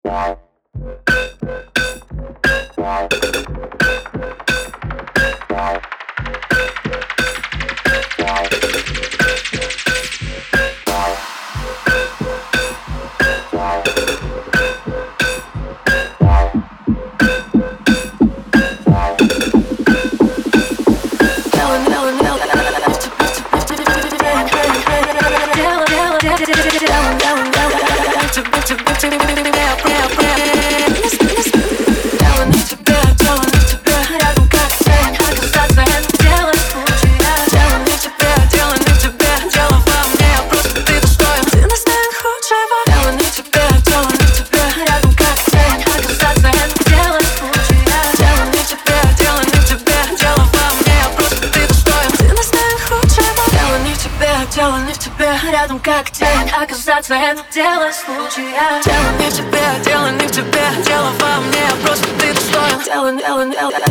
Дело не в тебе, рядом как тень. Оказаться это дело случая. Дело не в тебе, дело не в тебе, дело во мне. Просто ты достоин. Дело